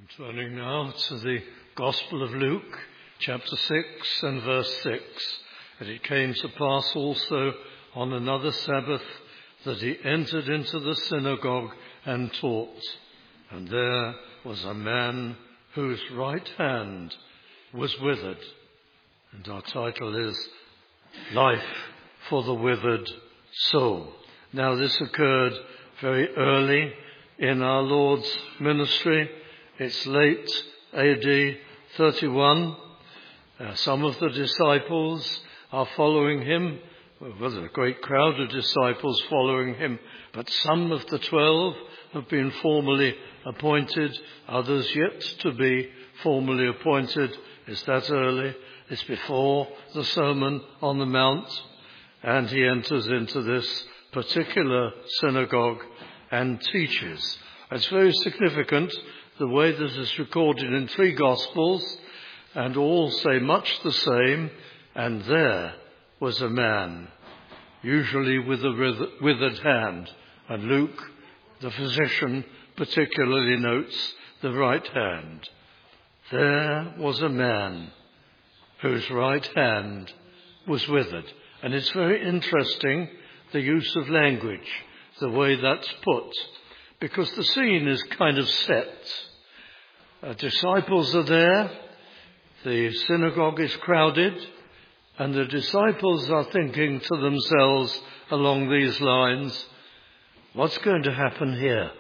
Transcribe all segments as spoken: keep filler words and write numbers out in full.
Turning now to the Gospel of Luke, chapter six and verse six. And it came to pass also on another Sabbath that he entered into the synagogue and taught. And there was a man whose right hand was withered. And our title is Life for the Withered Soul. Now this occurred very early in our Lord's ministry. It's late A D thirty-one. Uh, some of the disciples are following him. Well, there's a great crowd of disciples following him, but some of the twelve have been formally appointed, others yet to be formally appointed. It's that early. It's before the Sermon on the Mount, and he enters into this particular synagogue and teaches. It's very significant the way this is recorded in three Gospels, and all say much the same. And there was a man, usually with a withered hand. And Luke, the physician, particularly notes the right hand. There was a man whose right hand was withered. And it's very interesting, the use of language, the way that's put, because the scene is kind of set. Uh, disciples are there, the synagogue is crowded, and the disciples are thinking to themselves along these lines, what's going to happen here?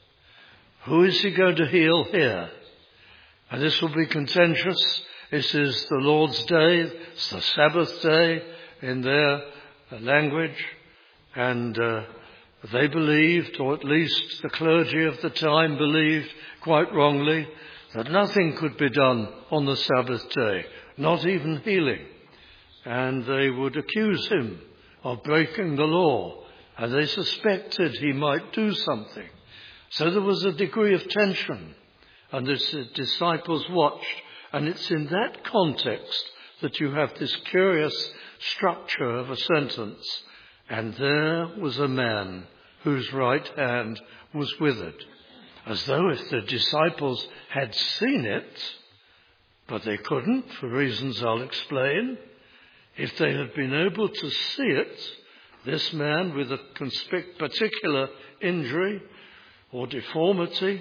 Who is he going to heal here? And this will be contentious. This is the Lord's Day, it's the Sabbath day in their language, and uh, they believed, or at least the clergy of the time believed quite wrongly, that nothing could be done on the Sabbath day, not even healing. And they would accuse him of breaking the law, and they suspected he might do something. So there was a degree of tension, and the disciples watched. And it's in that context that you have this curious structure of a sentence. And there was a man whose right hand was withered. As though if the disciples had seen it, but they couldn't, for reasons I'll explain. If they had been able to see it, this man with a conspic- particular injury or deformity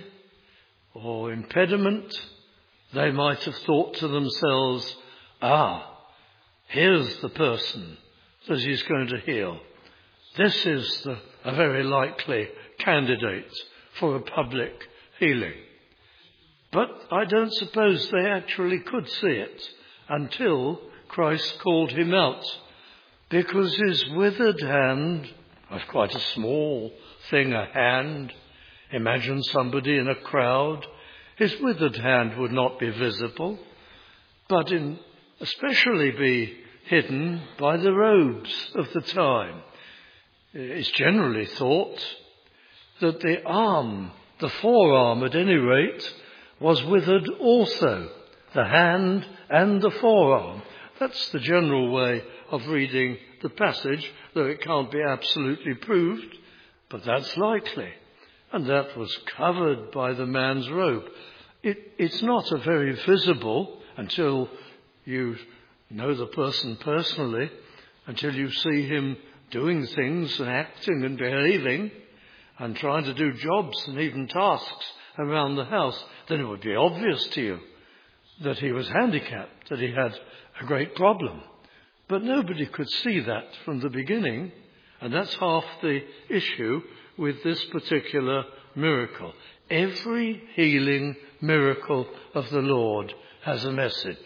or impediment, they might have thought to themselves, ah, here's the person that he's going to heal. This is the, a very likely candidate for a public healing. But I don't suppose they actually could see it until Christ called him out, because his withered hand, that's quite a small thing, a hand. Imagine somebody in a crowd. His withered hand would not be visible, but in, especially be hidden by the robes of the time. It's generally thought that the arm, the forearm at any rate, was withered also, the hand and the forearm. That's the general way of reading the passage, though it can't be absolutely proved, but that's likely. And that was covered by the man's robe. It, it's not a very visible, until you know the person personally, until you see him doing things and acting and behaving and trying to do jobs and even tasks around the house, then it would be obvious to you that he was handicapped, that he had a great problem. But nobody could see that from the beginning, and that's half the issue with this particular miracle. Every healing miracle of the Lord has a message.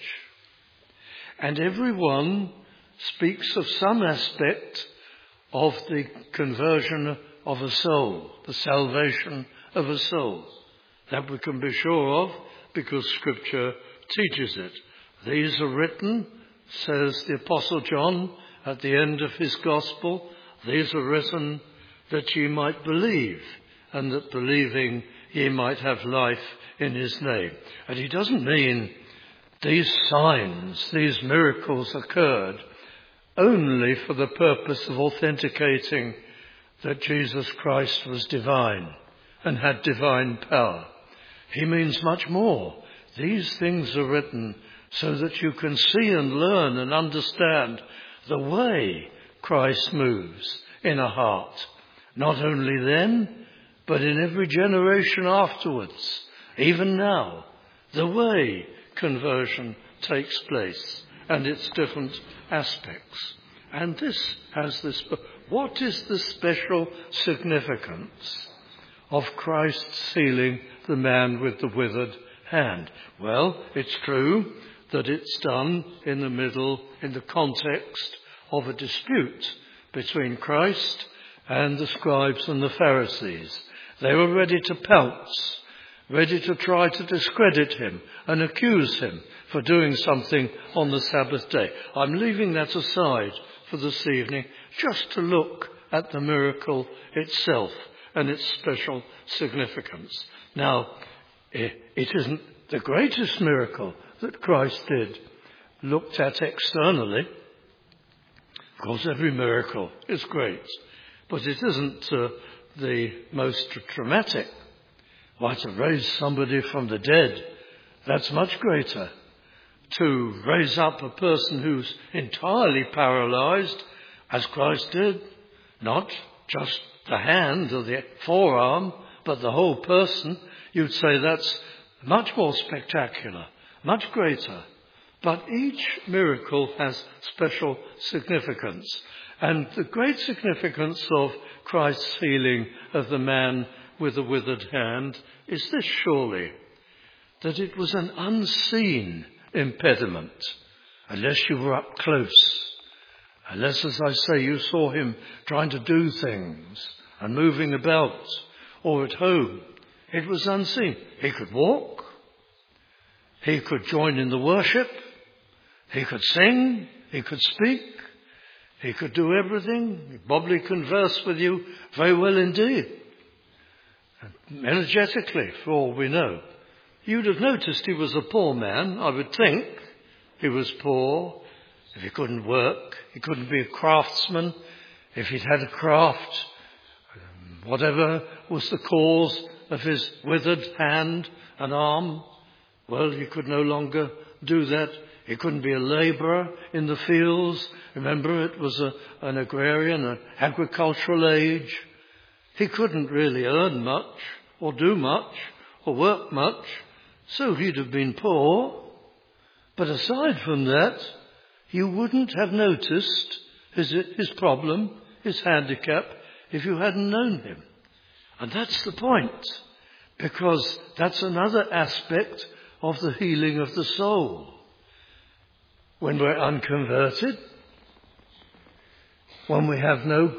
And every one speaks of some aspect of the conversion of a soul, the salvation of a soul. That we can be sure of because Scripture teaches it. These are written, says the Apostle John at the end of his Gospel, these are written that ye might believe, and that believing ye might have life in his name. And he doesn't mean these signs, these miracles occurred only for the purpose of authenticating that Jesus Christ was divine and had divine power. He means much more. These things are written so that you can see and learn and understand the way Christ moves in a heart. Not only then, but in every generation afterwards, even now, the way conversion takes place and its different aspects. And this has this, what is the special significance of Christ's healing the man with the withered hand? Well, it's true that it's done in the middle, in the context of a dispute between Christ and the scribes and the Pharisees. They were ready to pounce, ready to try to discredit him and accuse him for doing something on the Sabbath day. I'm leaving that aside for this evening just to look at the miracle itself and its special significance. Now, it isn't the greatest miracle that Christ did looked at externally. Of course, every miracle is great, but it isn't uh, the most dramatic. Why, to raise somebody from the dead, that's much greater. To raise up a person who's entirely paralyzed, as Christ did, not just the hand or the forearm, but the whole person, you'd say that's much more spectacular, much greater. But each miracle has special significance. And the great significance of Christ's healing of the man with the withered hand is this, surely, that it was an unseen impediment, unless you were up close. Unless, as I say, you saw him trying to do things and moving about, or at home. It was unseen. He could walk. He could join in the worship. He could sing. He could speak. He could do everything. He'd probably converse with you very well indeed. Energetically, for all we know. You'd have noticed he was a poor man, I would think. He was poor. If he couldn't work, he couldn't be a craftsman. If he'd had a craft, whatever was the cause of his withered hand and arm, well, he could no longer do that. He couldn't be a labourer in the fields. Remember, it was a, an agrarian, an agricultural age. He couldn't really earn much or do much or work much, so he'd have been poor. But aside from that, you wouldn't have noticed his, his problem, his handicap, if you hadn't known him. And that's the point, because that's another aspect of the healing of the soul. When we're unconverted, when we have no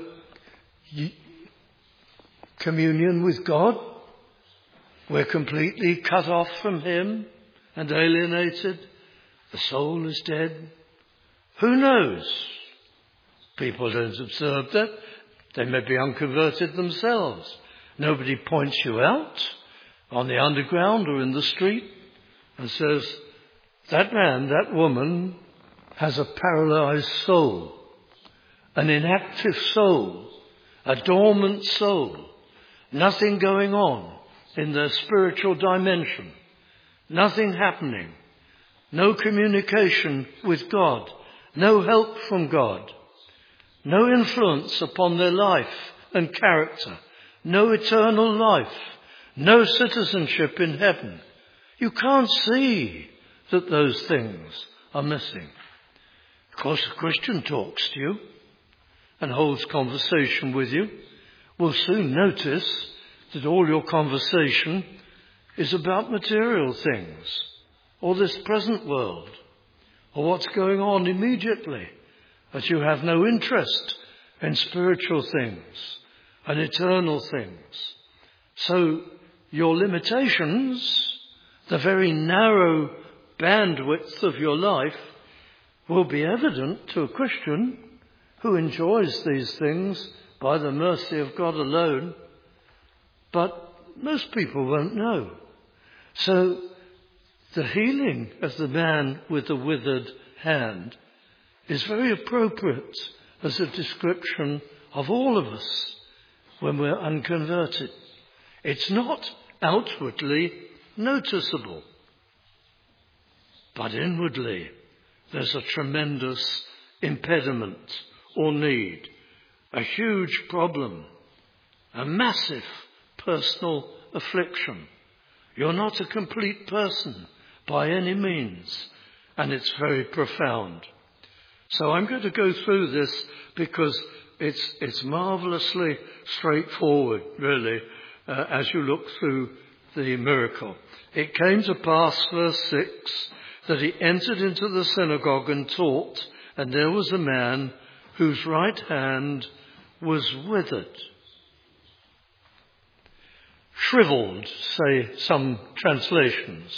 communion with God, we're completely cut off from him and alienated. The soul is dead. Who knows? People don't observe that. They may be unconverted themselves. Nobody points you out on the underground or in the street and says, that man, that woman has a paralyzed soul, an inactive soul, a dormant soul, nothing going on in their spiritual dimension, nothing happening, no communication with God, no help from God, no influence upon their life and character, no eternal life, no citizenship in heaven. You can't see that those things are missing. Of course, a Christian talks to you and holds conversation with you, will soon notice that all your conversation is about material things, or this present world, or what's going on immediately, that you have no interest in spiritual things and eternal things. So your limitations, the very narrow bandwidth of your life, will be evident to a Christian who enjoys these things by the mercy of God alone, but most people won't know. So the healing of the man with the withered hand is very appropriate as a description of all of us when we're unconverted. It's not outwardly noticeable. But inwardly, there's a tremendous impediment or need, a huge problem, a massive personal affliction. You're not a complete person by any means, and it's very profound. So I'm going to go through this because it's it's marvelously straightforward, really, uh, as you look through the miracle. It came to pass, verse six, that he entered into the synagogue and taught, and there was a man whose right hand was withered. Shriveled, say some translations.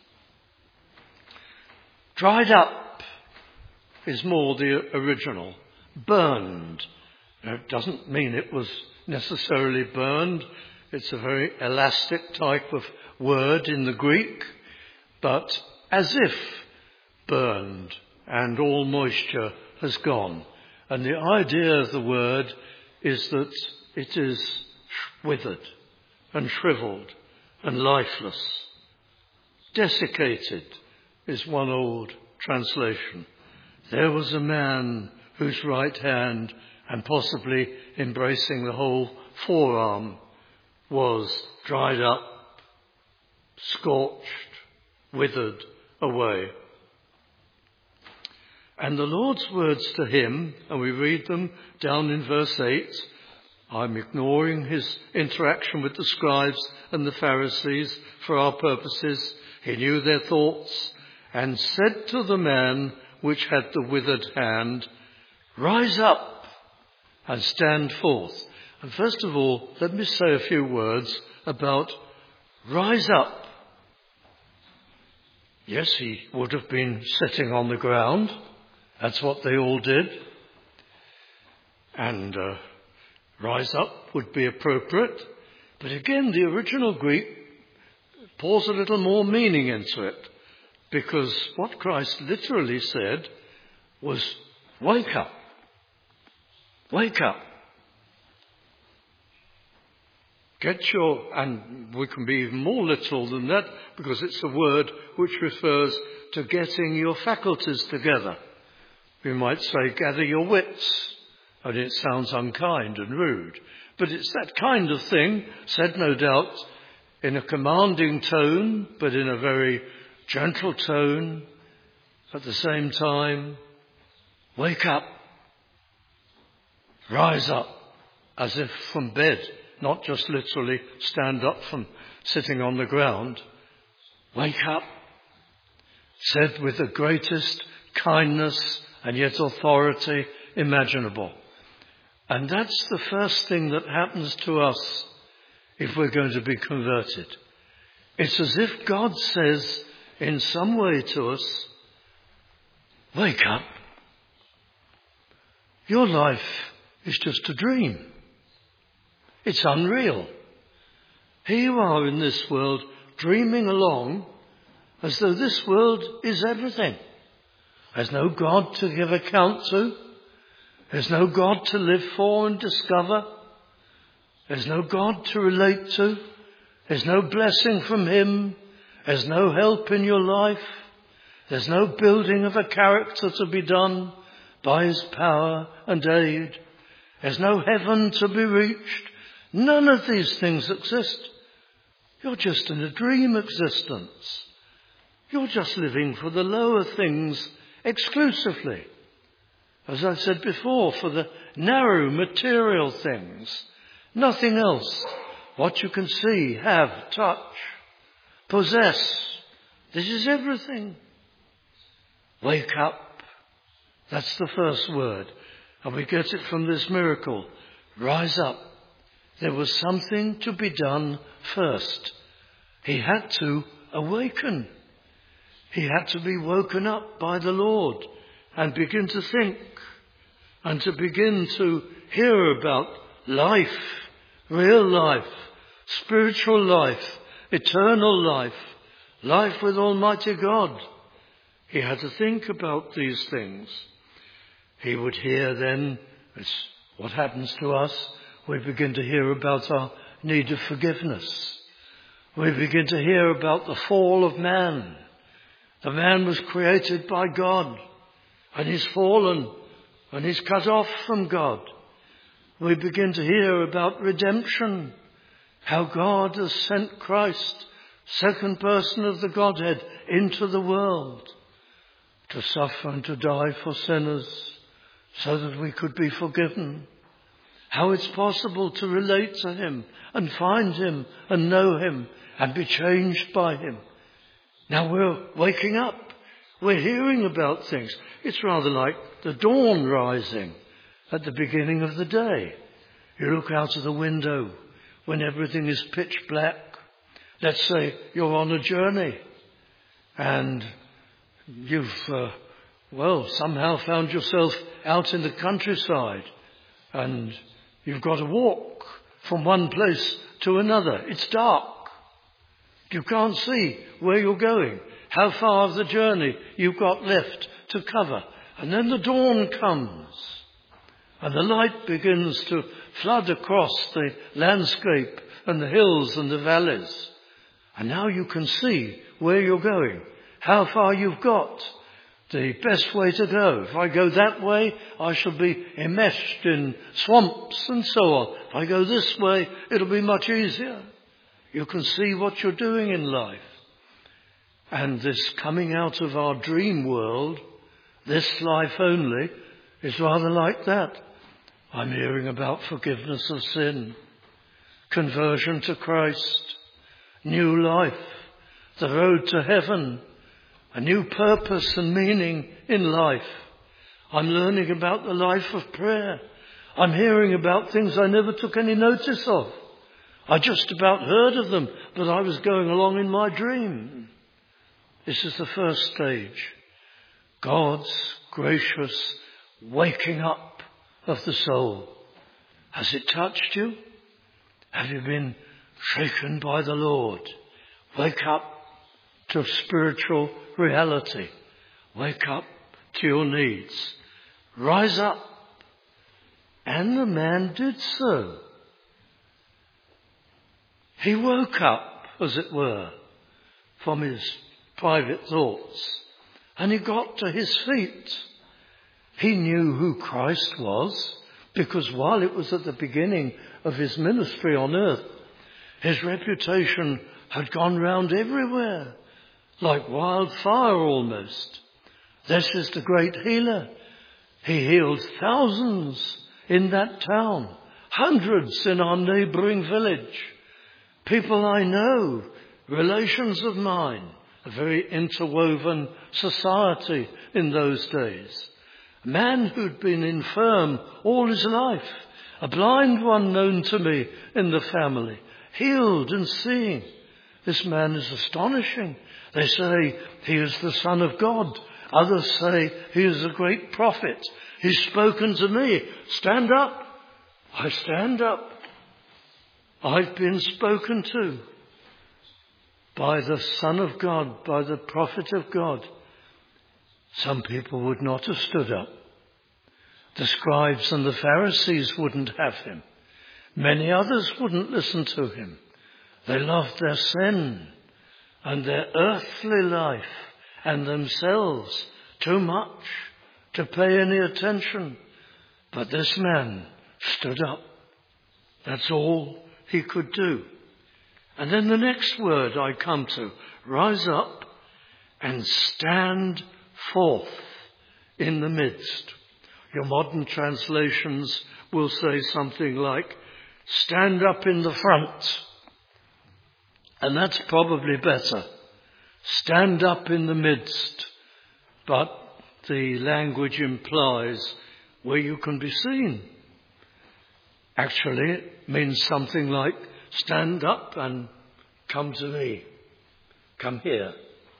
Dried up is more the original. Burned. Now, it doesn't mean it was necessarily burned. It's a very elastic type of word in the Greek, but as if burned and all moisture has gone. And the idea of the word is that it is withered and shriveled and lifeless. Desiccated is one old translation. There was a man whose right hand, and possibly embracing the whole forearm, was dried up, scorched, withered away. And the Lord's words to him, and we read them down in verse eight, I'm ignoring his interaction with the scribes and the Pharisees for our purposes. He knew their thoughts, and said to the man which had the withered hand, rise up and stand forth. And first of all, let me say a few words about rise up. Yes, he would have been sitting on the ground. That's what they all did. And uh, rise up would be appropriate. But again, the original Greek pours a little more meaning into it, because what Christ literally said was, wake up. Wake up. Get your, and we can be even more literal than that, because it's a word which refers to getting your faculties together. We might say, gather your wits. I mean, it sounds unkind and rude, but it's that kind of thing, said no doubt in a commanding tone, but in a very gentle tone. At the same time, wake up, rise up, as if from bed, not just literally stand up from sitting on the ground. Wake up, said with the greatest kindness and yet authority imaginable. And that's the first thing that happens to us if we're going to be converted. It's as if God says in some way to us, wake up. Your life is just a dream. It's unreal. Here you are in this world, dreaming along as though this world is everything. There's no God to give account to. There's no God to live for and discover. There's no God to relate to. There's no blessing from him. There's no help in your life. There's no building of a character to be done by his power and aid. There's no heaven to be reached. None of these things exist. You're just in a dream existence. You're just living for the lower things exclusively. As I said before, for the narrow material things. Nothing else. What you can see, have, touch, possess. This is everything. Wake up. That's the first word. And we get it from this miracle. Rise up. There was something to be done first. He had to awaken. He had to be woken up by the Lord and begin to think and to begin to hear about life, real life, spiritual life, eternal life, life with Almighty God. He had to think about these things. He would hear then, it's what happens to us, we begin to hear about our need of forgiveness. We begin to hear about the fall of man. The man was created by God, and he's fallen, and he's cut off from God. We begin to hear about redemption, how God has sent Christ, second person of the Godhead, into the world to suffer and to die for sinners so that we could be forgiven. How it's possible to relate to him and find him and know him and be changed by him. Now we're waking up. We're hearing about things. It's rather like the dawn rising at the beginning of the day. You look out of the window when everything is pitch black. Let's say you're on a journey and you've, uh, well, somehow found yourself out in the countryside and you've got to walk from one place to another. It's dark. You can't see where you're going, how far of the journey you've got left to cover. And then the dawn comes and the light begins to flood across the landscape and the hills and the valleys. And now you can see where you're going, how far you've got, the best way to go. If I go that way, I shall be enmeshed in swamps and so on. If I go this way, it'll be much easier. You can see what you're doing in life. And this coming out of our dream world, this life only, is rather like that. I'm hearing about forgiveness of sin, conversion to Christ, new life, the road to heaven, a new purpose and meaning in life. I'm learning about the life of prayer. I'm hearing about things I never took any notice of. I just about heard of them, but I was going along in my dream. This is the first stage. God's gracious waking up of the soul. Has it touched you? Have you been shaken by the Lord? Wake up to spiritual reality. Wake up to your needs. Rise up. And the man did so. He woke up, as it were, from his private thoughts, and he got to his feet. He knew who Christ was, because while it was at the beginning of his ministry on earth, his reputation had gone round everywhere, like wildfire almost. This is the great healer. He healed thousands in that town, hundreds in our neighbouring village. People I know, relations of mine, a very interwoven society in those days. A man who'd been infirm all his life, a blind one known to me in the family, healed and seeing. This man is astonishing. They say he is the Son of God. Others say he is a great prophet. He's spoken to me. Stand up. I stand up. I've been spoken to by the Son of God, by the prophet of God. Some people would not have stood up. The scribes and the Pharisees wouldn't have him. Many others wouldn't listen to him. They loved their sin and their earthly life and themselves too much to pay any attention. But this man stood up. That's all he could do. And then the next word I come to, rise up and stand forth in the midst. Your modern translations will say something like, stand up in the front. And that's probably better. Stand up in the midst. But the language implies where you can be seen. Actually, it means something like, stand up and come to me. Come here.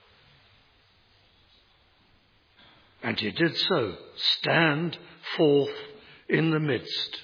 And he did so. Stand forth in the midst.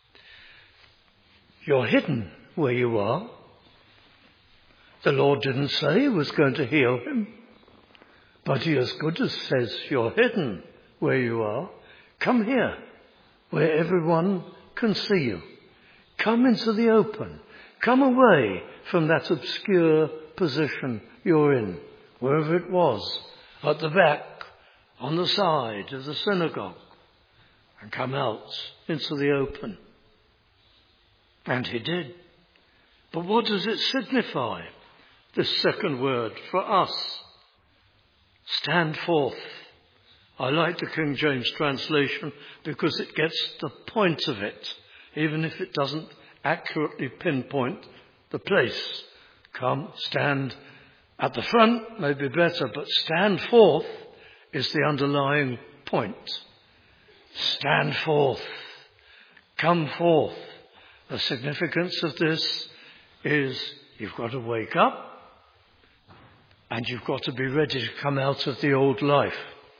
You're hidden where you are. The Lord didn't say he was going to heal him. But he as good as says you're hidden where you are. Come here, where everyone can see you. Come into the open. Come away from that obscure position you're in, wherever it was, at the back, on the side of the synagogue, and come out into the open. And he did. But what does it signify, this second word, for us? Stand forth. I like the King James translation because it gets the point of it, even if it doesn't accurately pinpoint the place. Come, stand at the front, may be better, but stand forth is the underlying point. Stand forth. Come forth. The significance of this is you've got to wake up and you've got to be ready to come out of the old life.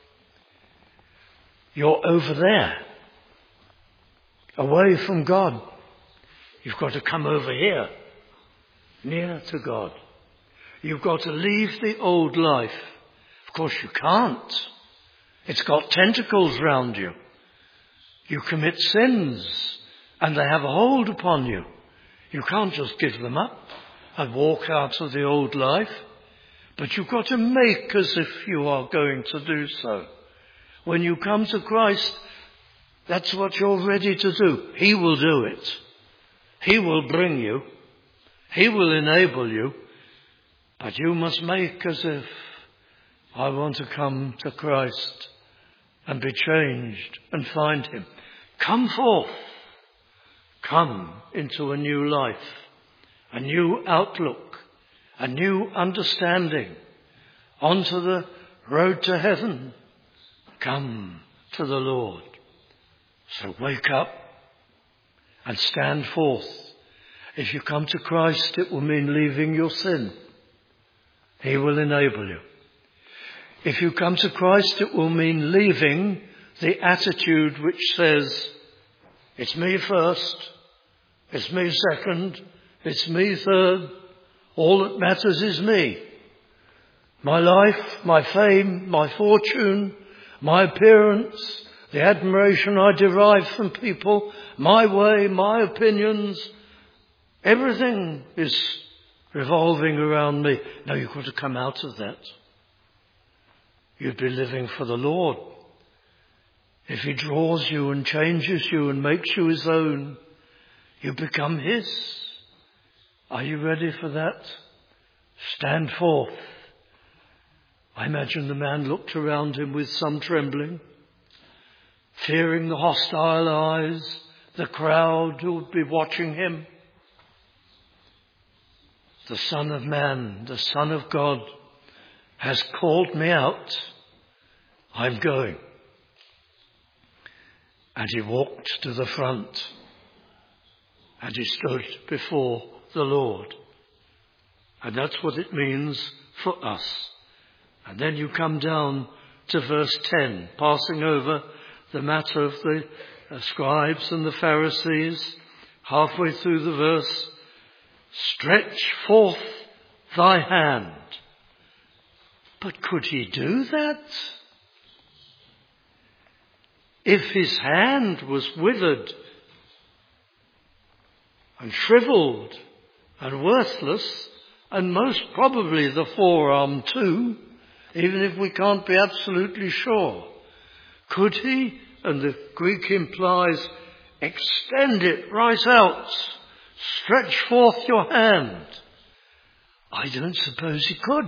You're over there, away from God. You've got to come over here, near to God. You've got to leave the old life. Of course you can't. It's got tentacles round you. You commit sins and they have a hold upon you. You can't just give them up and walk out of the old life. But you've got to make as if you are going to do so. When you come to Christ, that's what you're ready to do. He will do it. He will bring you. He will enable you. But you must make as if I want to come to Christ and be changed and find him. Come forth. Come into a new life, a new outlook, a new understanding, onto the road to heaven. Come to the Lord. So wake up and stand forth. If you come to Christ, it will mean leaving your sin. He will enable you. If you come to Christ, it will mean leaving the attitude which says, it's me first, it's me second, it's me third, all that matters is me. My life, my fame, my fortune, my appearance, the admiration I derive from people, my way, my opinions, everything is revolving around me. No, you've got to come out of that. You'd be living for the Lord. If he draws you and changes you and makes you his own, you become his. Are you ready for that? Stand forth. I imagine the man looked around him with some trembling, fearing the hostile eyes, the crowd who would be watching him. The Son of Man, the Son of God, has called me out. I'm going. And he walked to the front and he stood before the Lord. And that's what it means for us. And then you come down to verse ten, passing over the matter of the uh, scribes and the Pharisees. Halfway through the verse, stretch forth thy hand. But could he do that? If his hand was withered and shriveled and worthless, and most probably the forearm too, even if we can't be absolutely sure, could he, and the Greek implies, extend it right out, stretch forth your hand? I don't suppose he could.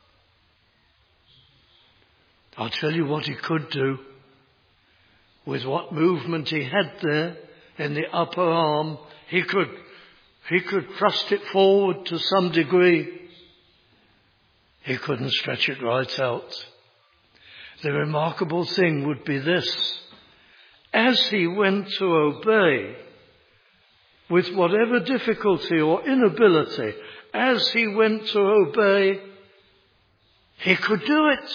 I'll tell you what he could do. With what movement he had there in the upper arm, he could, he could thrust it forward to some degree. He couldn't stretch it right out. The remarkable thing would be this. As he went to obey, with whatever difficulty or inability, as he went to obey, he could do it.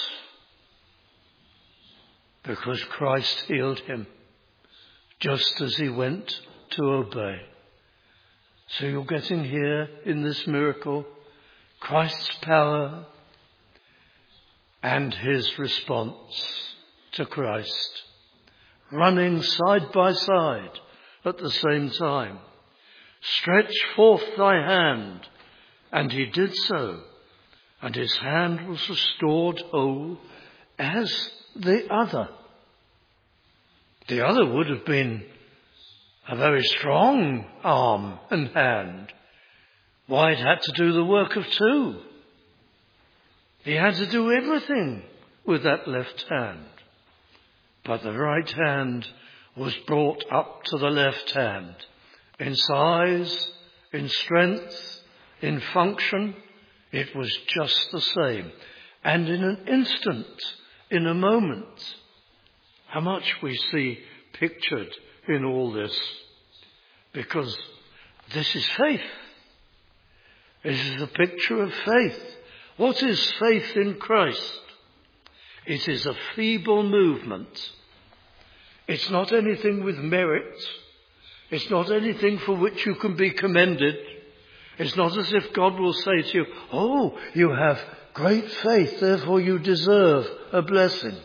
Because Christ healed him just as he went to obey. So you're getting here in this miracle Christ's power and his response to Christ, running side by side at the same time. stretch forth thy hand. And he did so, and his hand was restored whole as the other. The other would have been a very strong arm and hand. Why, it had to do the work of two. He had to do everything with that left hand. But the right hand was brought up to the left hand in size, in strength, in function. It was just the same. And in an instant, in a moment, how much we see pictured in all this. Because this is faith. This is a picture of faith. What is faith in Christ? It is a feeble movement. It's not anything with merit. It's not anything for which you can be commended. It's not as if God will say to you, oh, you have great faith, therefore you deserve a blessing.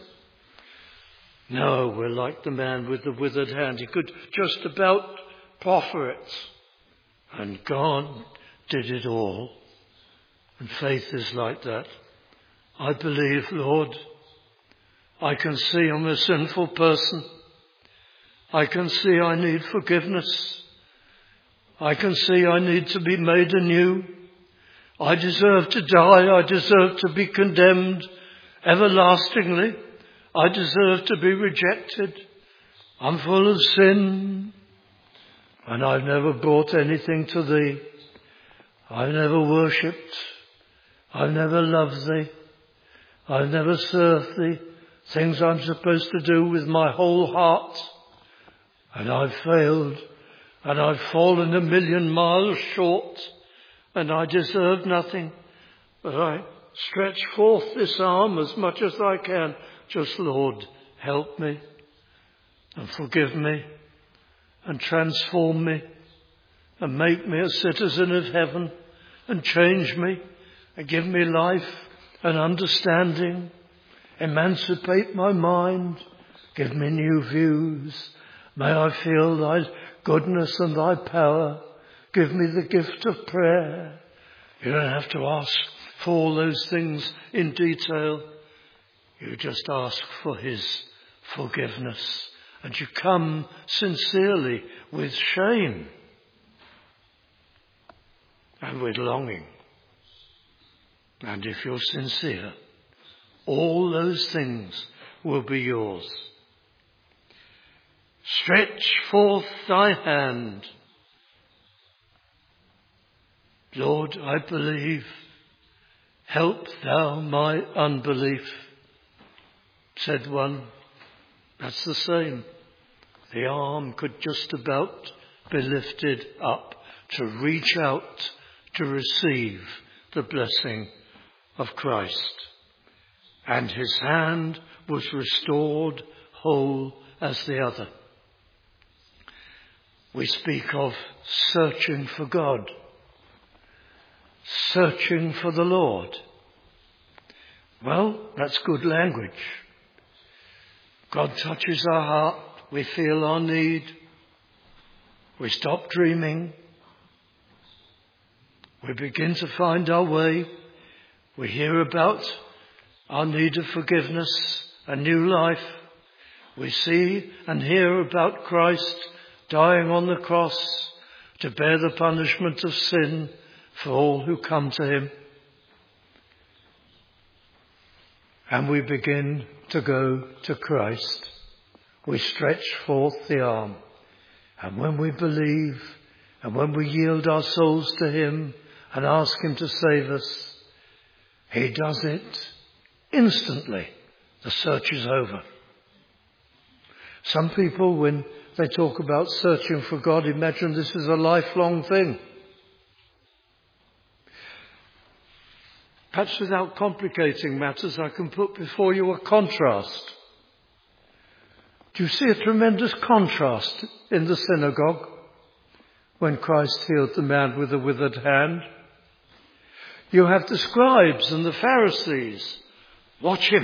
No, we're like the man with the withered hand. He could just about proffer it. And God did it all. And faith is like that. I believe, Lord, I can see I'm a sinful person. I can see I need forgiveness. I can see I need to be made anew. I deserve to die. I deserve to be condemned everlastingly. I deserve to be rejected. I'm full of sin. And I've never brought anything to thee. I've never worshipped. I've never loved thee. I've never served thee. Things I'm supposed to do with my whole heart. And I've failed. And I've fallen a million miles short. And I deserve nothing. But I stretch forth this arm as much as I can. Just, Lord, help me. And forgive me. And transform me. And make me a citizen of heaven. And change me. And give me life and understanding. Emancipate my mind. Give me new views. May I feel thy goodness and thy power. Give me the gift of prayer. You don't have to ask for all those things in detail. You just ask for his forgiveness. And you come sincerely with shame and with longing. And if you're sincere, all those things will be yours. Stretch forth thy hand. Lord, I believe. Help thou my unbelief. Said one. That's the same. The arm could just about be lifted up to reach out to receive the blessing of Christ. And his hand was restored whole as the other. We speak of searching for God, searching for the Lord. Well, that's good language. God touches our heart. We feel our need. We stop dreaming. We begin to find our way. We hear about our need of forgiveness, a new life. We see and hear about Christ dying on the cross to bear the punishment of sin for all who come to him. And we begin to go to Christ. We stretch forth the arm. And when we believe and when we yield our souls to him and ask him to save us, he does it instantly. The search is over. Some people, when they talk about searching for God, imagine this is a lifelong thing. Perhaps without complicating matters, I can put before you a contrast. Do you see a tremendous contrast in the synagogue when Christ healed the man with the withered hand? You have the scribes and the Pharisees. Watch him.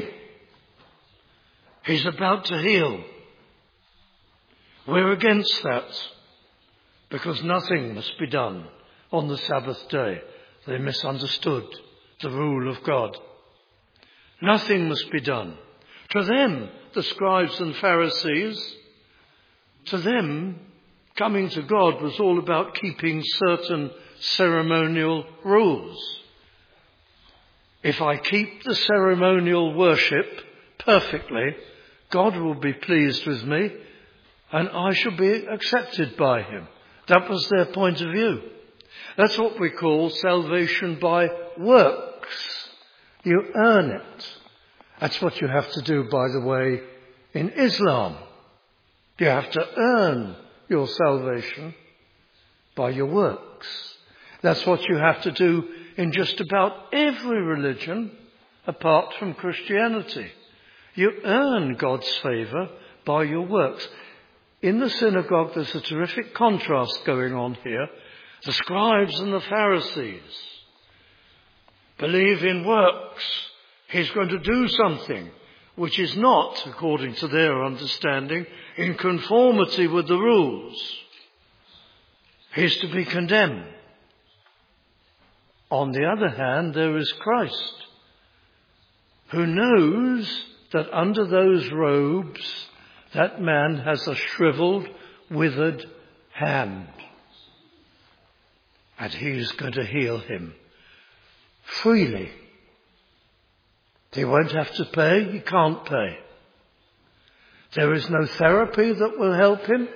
He's about to heal. We're against that. because nothing must be done on the Sabbath day. They misunderstood the rule of God. Nothing must be done. To them, the scribes and Pharisees, to them, coming to God was all about keeping certain ceremonial rules. If I keep the ceremonial worship perfectly, God will be pleased with me and I shall be accepted by him. That was their point of view. That's what we call salvation by works. You earn it. That's what you have to do, by the way, in Islam. You have to earn your salvation by your works. That's what you have to do in just about every religion apart from Christianity. You earn God's favour by your works. In the synagogue, there's a terrific contrast going on here. The scribes and the Pharisees believe in works. He's going to do something which is not, according to their understanding, in conformity with the rules. He's to be condemned. On the other hand, there is Christ, who knows that under those robes, that man has a shriveled, withered hand. And he's going to heal him freely. He won't have to pay. He can't pay. There is no therapy that will help him.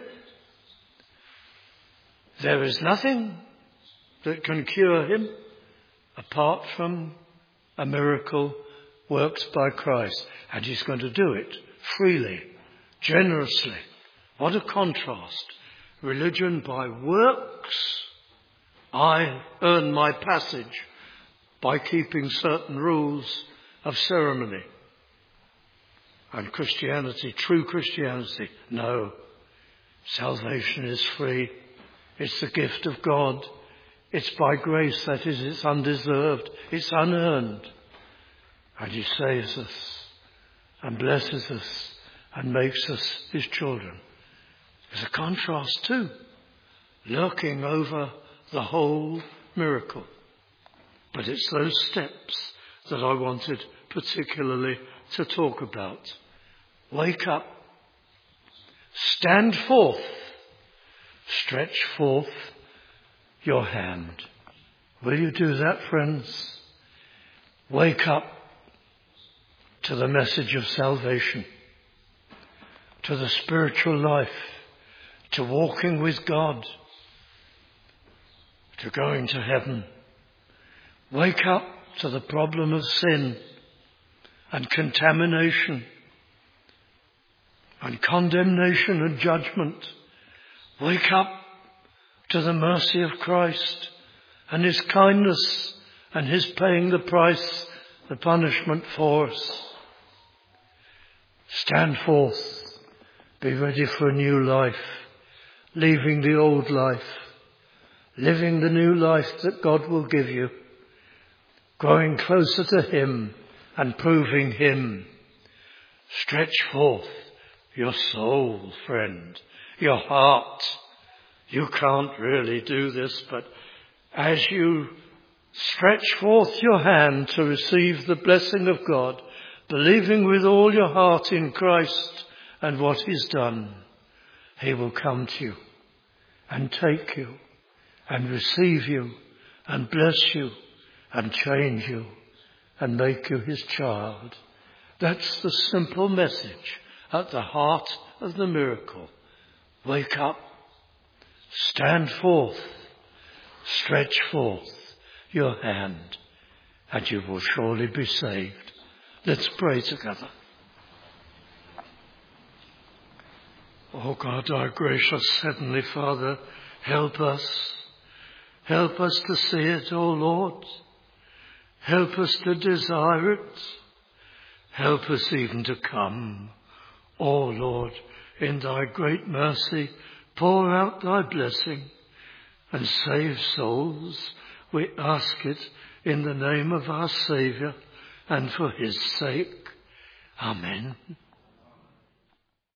There is nothing that can cure him apart from a miracle worked by Christ. And he's going to do it freely, generously. What a contrast. Religion by works. I earn my passage by keeping certain rules of ceremony. And Christianity, true Christianity, no. Salvation is free. It's the gift of God. It's by grace, that is, it's undeserved. It's unearned. And he saves us and blesses us and makes us his children. There's a contrast too, lurking over the whole miracle. But it's those steps that I wanted particularly to talk about. Wake up. Stand forth. Stretch forth your hand. Will you do that, friends? Wake up to the message of salvation, to the spiritual life, to walking with God, to going to heaven. Wake up to the problem of sin and contamination and condemnation and judgment. Wake up to the mercy of Christ and his kindness and his paying the price, the punishment for us. Stand forth. Be ready for a new life, leaving the old life, living the new life that God will give you, growing closer to him and proving him. Stretch forth your soul, friend, your heart. You can't really do this, but as you stretch forth your hand to receive the blessing of God, believing with all your heart in Christ and what he's done, he will come to you and take you and receive you and bless you and change you and make you his child. That's the simple message at the heart of the miracle. Wake up, stand forth, stretch forth your hand, and you will surely be saved. Let's pray together. Oh God, our gracious Heavenly Father, help us. Help us to see it, O Lord. Help us to desire it. Help us even to come. O Lord, in thy great mercy, pour out thy blessing and save souls. We ask it in the name of our Saviour and for his sake. Amen.